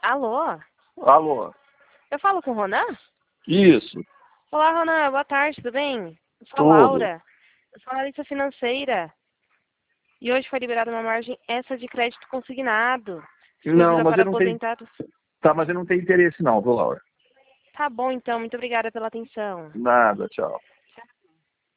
Alô? Alô? Eu falo com o Ronan? Isso, Olá, Ronan. Boa tarde, tudo bem? Eu sou a tudo. Laura. Eu sou analista financeira. E hoje foi liberada uma margem extra de crédito consignado, Não, exclusiva mas para eu não tenho. aposentados. Tá, mas eu não tenho interesse não, viu, Laura? Tá bom, então. Muito obrigada pela atenção. Nada, tchau.